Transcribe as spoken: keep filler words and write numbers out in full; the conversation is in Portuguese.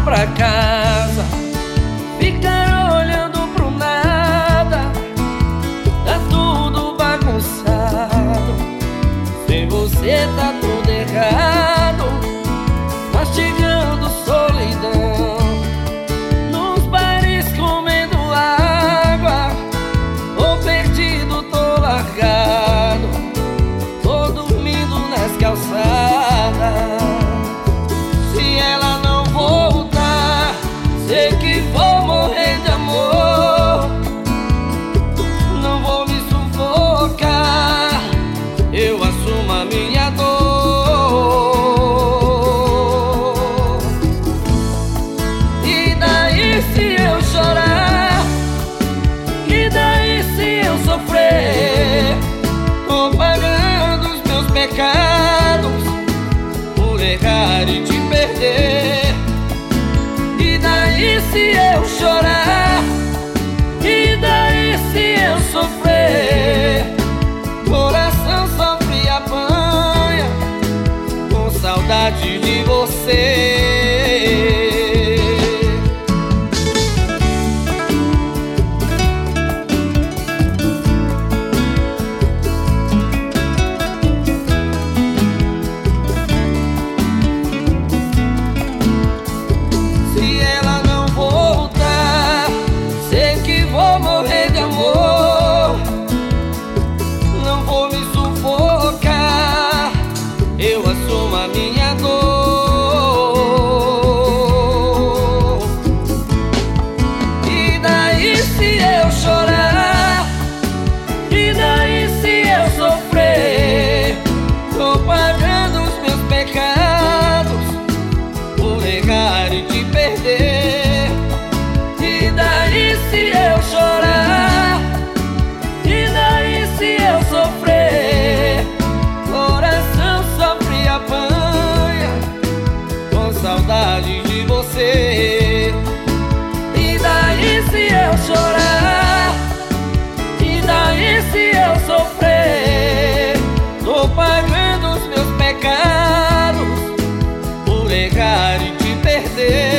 pra casa, ficar olhando pro nada, tá tudo bagunçado. Sem você tá tudo errado, mastigando solidão, nos bares comendo água, ou perdido tô largado, tô dormindo nas calçadas. Se ela não voltar, sei que vou morrer de amor, não vou me sufocar, eu assumo a minha dor. E daí se eu chorar? E daí se eu sofrer? Tô pagando os meus pecados por errar e te perder. E daí se eu chorar? E daí se eu sofrer? Coração sofre e apanha com saudade de você. Se ela não voltar, sei que vou morrer de amor, não vou me sufocar, eu assumo a minha dor. E daí se eu chorar? E daí se eu sofrer? Tô pagando os meus pecados por errar e te perder. E daí se eu chorar? E daí se eu sofrer? Coração sofre e apanha com saudade de você. E daí se eu chorar? E daí se eu sofrer? Tô pagando os meus pecados por errar e te perder.